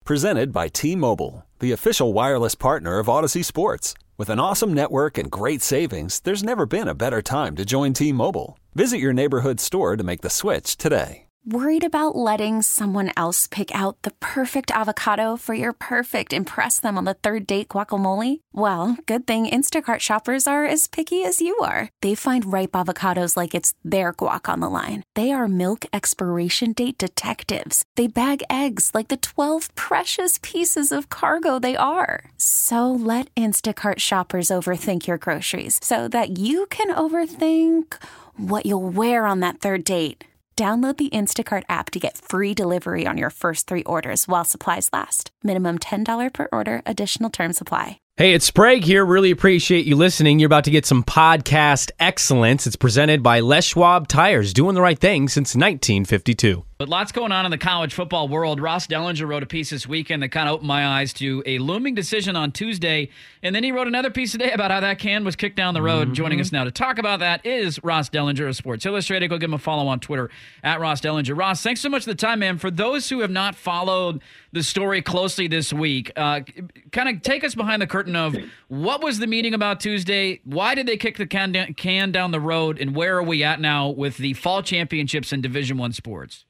Presented by T-Mobile, the official wireless partner of Odyssey Sports. With an awesome network and great savings, there's never been a better time to join T-Mobile. Visit your neighborhood store to make the switch today. Worried about letting someone else pick out the perfect avocado for your perfect impress them on the third date guacamole? Well, good thing Instacart shoppers are as picky as you are. They find ripe avocados like it's their guac on the line. They are milk expiration date detectives. They bag eggs like the 12 precious pieces of cargo they are. So let Instacart shoppers overthink your groceries so that you can overthink what you'll wear on that third date. Download the Instacart app to get free delivery on your first 3 orders while supplies last. Minimum $10 per order. Additional terms apply. Hey, it's Sprague here. Really appreciate you listening. You're about to get some podcast excellence. It's presented by Les Schwab Tires, doing the right thing since 1952. But lots going on in the college football world. Ross Dellinger wrote a piece this weekend that kind of opened my eyes to a looming decision on Tuesday. And then he wrote another piece today about how that can was kicked down the road. Joining us now to talk about that is Ross Dellinger of Sports Illustrated. Go give him a follow on Twitter at Ross Dellinger. Ross, thanks so much for the time, man. For those who have not followed the story closely this week, kind of take us behind the curtain of what was the meeting about Tuesday? Why did they kick the can down the road? And where are we at now with the fall championships in Division I sports?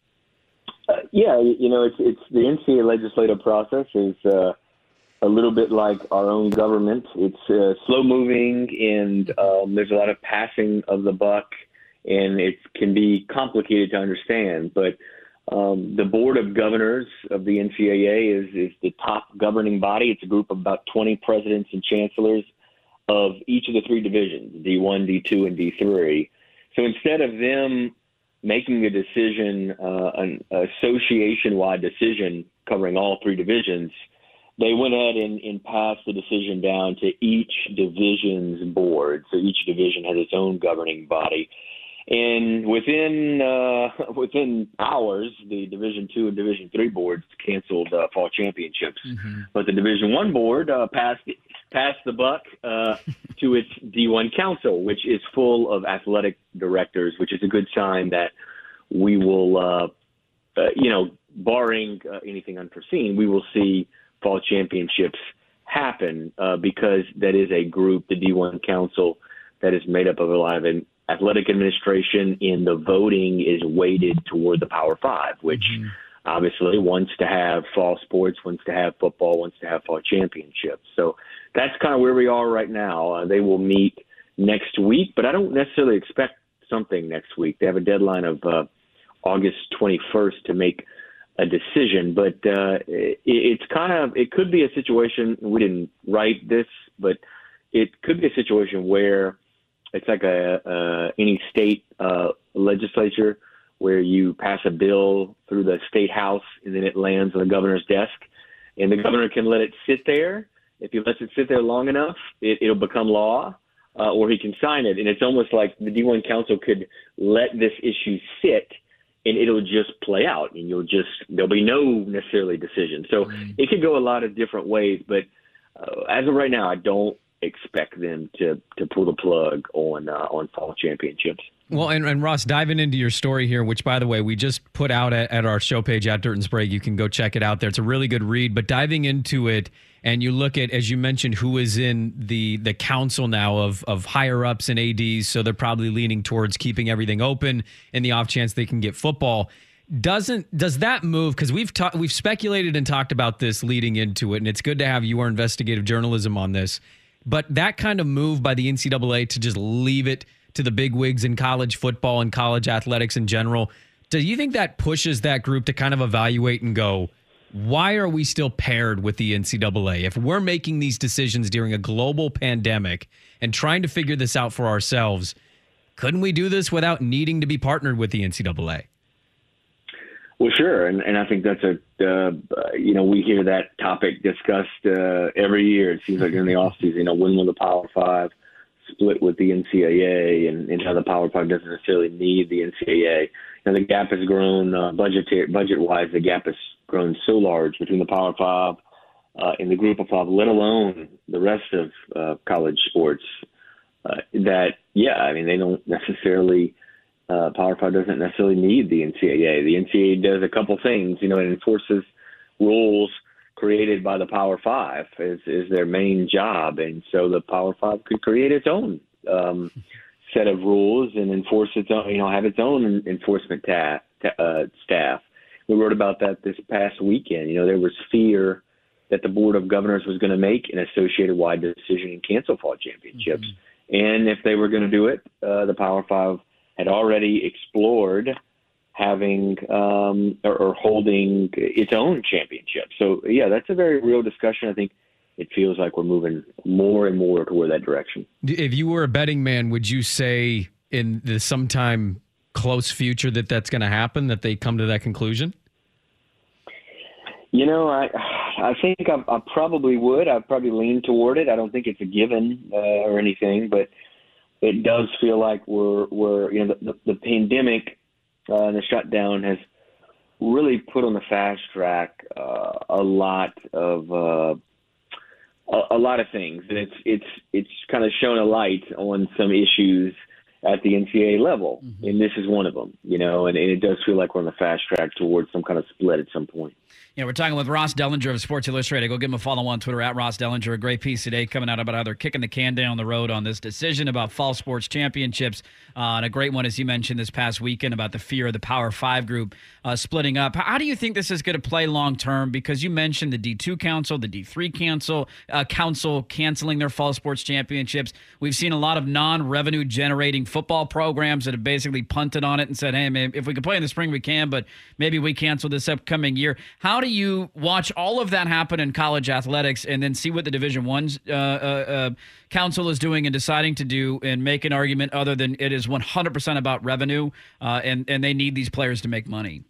It's the NCAA legislative process is a little bit like our own government. It's slow moving, and there's a lot of passing of the buck, and it can be complicated to understand. But the Board of Governors of the NCAA is the top governing body. It's a group of about 20 presidents and chancellors of each of the 3 divisions, D1, D2, and D3. So instead of them making a decision, an association-wide decision covering all 3 divisions, they went ahead and passed the decision down to each division's board. So each division has its own governing body. And within hours, the Division II and Division III boards canceled fall championships. But the Division I board passed the buck to its D1 council, which is full of athletic directors, which is a good sign that we will, barring anything unforeseen, we will see fall championships happen because that is a group, the D1 council, that is made up of a lot of athletic administration, in the voting is weighted toward the Power Five, which obviously wants to have fall sports, wants to have football, wants to have fall championships. So that's kind of where we are right now. They will meet next week, but I don't necessarily expect something next week. They have a deadline of August 21st to make a decision, but it could be a situation, we didn't write this, but it could be a situation where it's like any state legislature where you pass a bill through the state house and then it lands on the governor's desk, and the governor can let it sit there. If he lets it sit there long enough, it'll become law, or he can sign it. And it's almost like the D1 council could let this issue sit and it'll just play out, and there'll be no necessarily decision. So it could go a lot of different ways, but as of right now, I don't expect them to pull the plug on fall championships. Well, and Ross, diving into your story here, which, by the way, we just put out at our show page at Dirt and Sprague. You can go check it out there. It's a really good read. But diving into it, and you look at, as you mentioned, who is in the council now of higher-ups and ADs, so they're probably leaning towards keeping everything open in the off chance they can get football. Does that move, because we've speculated and talked about this leading into it, and it's good to have your investigative journalism on this, but that kind of move by the NCAA to just leave it to the big wigs in college football and college athletics in general, do you think that pushes that group to kind of evaluate and go, why are we still paired with the NCAA? If we're making these decisions during a global pandemic and trying to figure this out for ourselves, couldn't we do this without needing to be partnered with the NCAA? Well, sure, and I think that's we hear that topic discussed every year. It seems like in the offseason, when will the Power Five split with the NCAA, and how the Power Five doesn't necessarily need the NCAA. And the gap has grown budget-wise. The gap has grown so large between the Power Five and the Group of Five, let alone the rest of college sports. They don't necessarily. Power Five doesn't necessarily need the NCAA. The NCAA does a couple things. It enforces rules created by the Power Five is their main job, and so the Power Five could create its own set of rules and enforce its own, have its own enforcement staff. We wrote about that this past weekend. There was fear that the Board of Governors was going to make an associated-wide decision and cancel fall championships. Mm-hmm. And if they were going to do it, the Power Five had already explored having or holding its own championship. So, yeah, that's a very real discussion. I think it feels like we're moving more and more toward that direction. If you were a betting man, would you say in the sometime close future that's going to happen, that they come to that conclusion? I think I probably would. I'd probably lean toward it. I don't think it's a given or anything, but it does feel like we're the pandemic and the shutdown has really put on the fast track a lot of things, and it's kind of shown a light on some issues at the NCAA level, mm-hmm. and this is one of them. And it does feel like we're on the fast track towards some kind of split at some point. Yeah, we're talking with Ross Dellinger of Sports Illustrated. Go give him a follow on Twitter at Ross Dellinger. A great piece today coming out about how they're kicking the can down the road on this decision about fall sports championships. And a great one, as you mentioned this past weekend, about the fear of the Power Five group splitting up. How do you think this is going to play long term? Because you mentioned the D2 Council, the D3 Council canceling their fall sports championships. We've seen a lot of non-revenue generating football programs that have basically punted on it and said, hey, man, if we can play in the spring, we can, but maybe we cancel this upcoming year. How do you watch all of that happen in college athletics and then see what the Division I council is doing and deciding to do and make an argument other than it is 100% about revenue and they need these players to make money?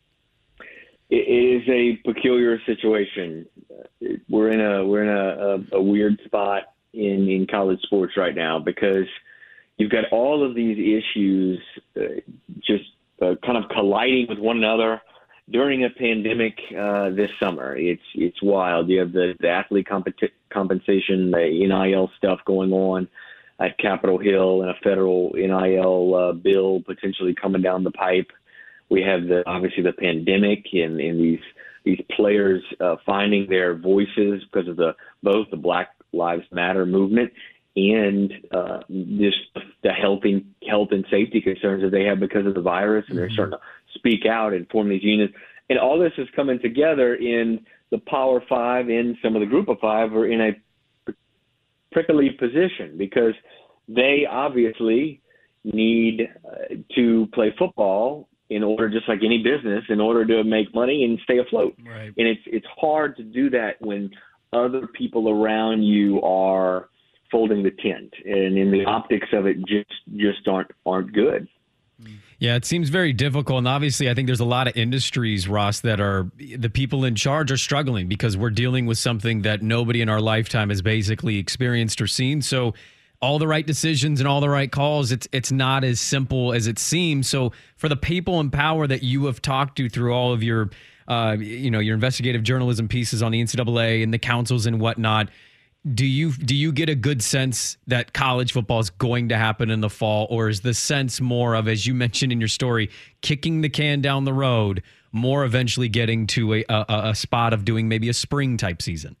It is a peculiar situation. We're in a weird spot in college sports right now because you've got all of these issues just kind of colliding with one another during a pandemic this summer. It's wild. You have the athlete compensation, the NIL stuff going on at Capitol Hill, and a federal NIL bill potentially coming down the pipe. We have obviously the pandemic and these players finding their voices because of both the Black Lives Matter movement and just the health and safety concerns that they have because of the virus, and they're starting to speak out and form these unions. And all this is coming together in the Power Five and some of the Group of Five are in a prickly position because they obviously need to play football in order, just like any business, in order to make money and stay afloat. Right. And it's hard to do that when other people around you are folding the tent, and in the optics of it just aren't good. Yeah, it seems very difficult. And obviously, I think there's a lot of industries, Ross, that the people in charge are struggling because we're dealing with something that nobody in our lifetime has basically experienced or seen. So all the right decisions and all the right calls, it's not as simple as it seems. So for the people in power that you have talked to through all of your, your investigative journalism pieces on the NCAA and the councils and whatnot, do you get a good sense that college football is going to happen in the fall, or is the sense more of, as you mentioned in your story, kicking the can down the road, more eventually getting to a spot of doing maybe a spring type season?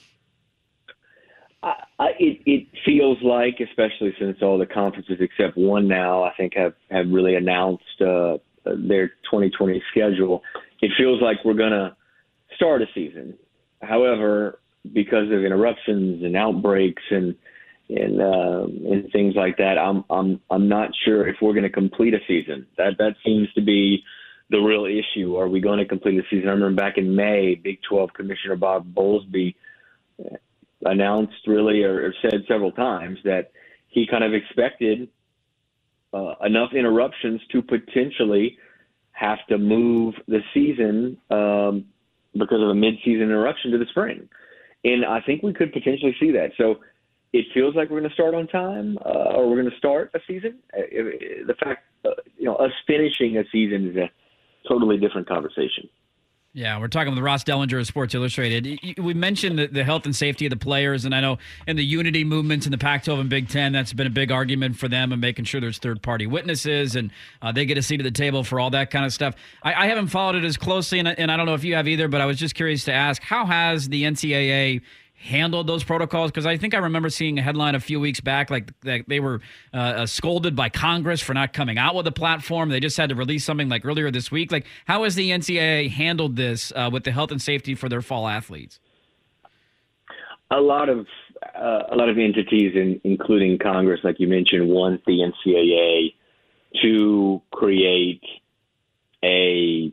It feels like, especially since all the conferences except one now, I think have really announced their 2020 schedule, it feels like we're going to start a season. However, because of interruptions and outbreaks and things like that, I'm not sure if we're going to complete a season. That seems to be the real issue. Are we going to complete a season? I remember back in May, Big 12 Commissioner Bob Bowlesby announced really or said several times that he kind of expected enough interruptions to potentially have to move the season because of a mid-season interruption to the spring. And I think we could potentially see that. So it feels like we're going to start on time or we're going to start a season. The fact, us finishing a season is a totally different conversation. Yeah, we're talking with Ross Dellinger of Sports Illustrated. We mentioned the health and safety of the players, and I know in the unity movements in the Pac-12 and Big Ten, that's been a big argument for them and making sure there's third-party witnesses and they get a seat at the table for all that kind of stuff. I haven't followed it as closely, and I don't know if you have either, but I was just curious to ask, how has the NCAA handled those protocols? Because I think I remember seeing a headline a few weeks back like they were scolded by Congress for not coming out with a platform. They just had to release something like earlier this week. Like, how has the NCAA handled this with the health and safety for their fall athletes? A lot of entities, including Congress, like you mentioned, want the NCAA to create a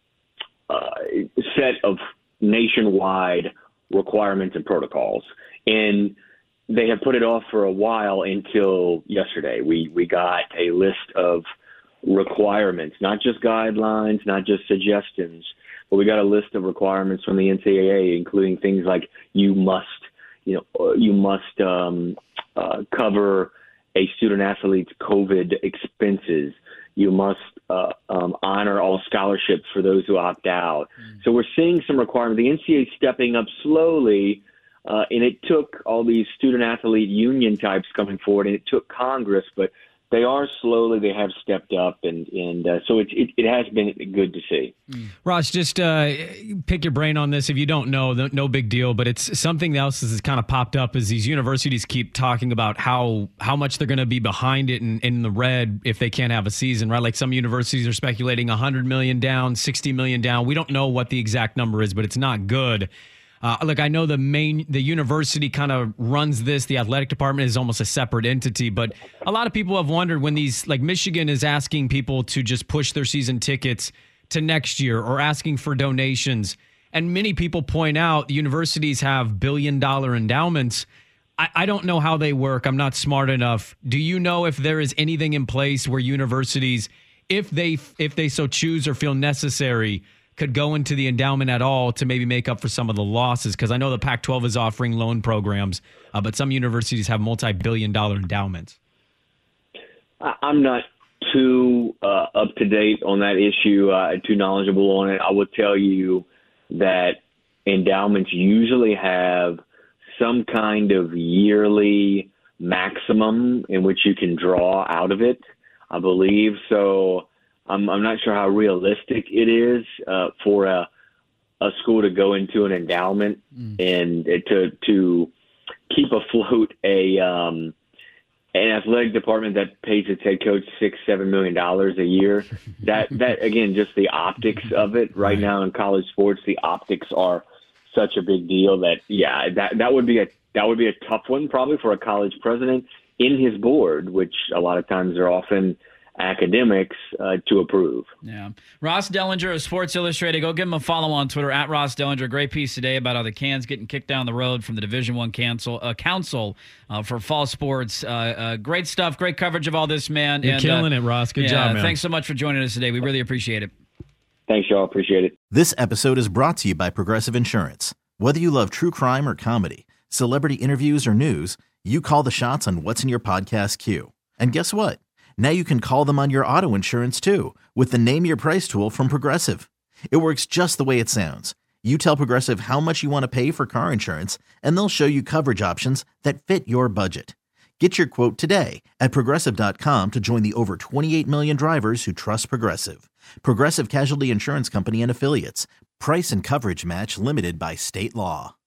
set of nationwide requirements and protocols. And they have put it off for a while until yesterday. We got a list of requirements, not just guidelines, not just suggestions, but we got a list of requirements from the NCAA, including things like you must cover a student athlete's COVID expenses. You must honor all scholarships for those who opt out. So we're seeing some requirements. The NCAA is stepping up slowly, and it took all these student-athlete union types coming forward, and it took Congress, but they have stepped up, and so it has been good to see. Ross, just pick your brain on this. If you don't know, no big deal, but it's something else that's kind of popped up as these universities keep talking about how much they're going to be behind it in the red if they can't have a season, right? Like some universities are speculating 100 million down, 60 million down. We don't know what the exact number is, but it's not good. Look, I know the university kind of runs this. The athletic department is almost a separate entity, but a lot of people have wondered when these, like Michigan is asking people to just push their season tickets to next year or asking for donations. And many people point out the universities have billion-dollar endowments. I don't know how they work. I'm not smart enough. Do you know if there is anything in place where universities, if they so choose or feel necessary, could go into the endowment at all to maybe make up for some of the losses? Because I know the Pac-12 is offering loan programs, but some universities have multi-billion-dollar endowments. I'm not too up to date on that issue, too knowledgeable on it. I will tell you that endowments usually have some kind of yearly maximum in which you can draw out of it, I believe. So I'm not sure how realistic it is for a school to go into an endowment and to keep afloat an athletic department that pays its head coach $6-7 million a year. That again, just the optics of it right now in college sports, the optics are such a big deal that that would be a tough one probably for a college president in his board, which a lot of times are often academics to approve. Yeah. Ross Dellinger of Sports Illustrated. Go give him a follow on Twitter at Ross Dellinger. Great piece today about how the Cans getting kicked down the road from the Division I council for fall sports. Great stuff. Great coverage of all this, man. You're killing it, Ross. Good job, man. Thanks so much for joining us today. We really appreciate it. Thanks, y'all. Appreciate it. This episode is brought to you by Progressive Insurance. Whether you love true crime or comedy, celebrity interviews or news, you call the shots on what's in your podcast queue. And guess what? Now you can call them on your auto insurance too with the Name Your Price tool from Progressive. It works just the way it sounds. You tell Progressive how much you want to pay for car insurance, and they'll show you coverage options that fit your budget. Get your quote today at Progressive.com to join the over 28 million drivers who trust Progressive. Progressive Casualty Insurance Company and Affiliates. Price and coverage match limited by state law.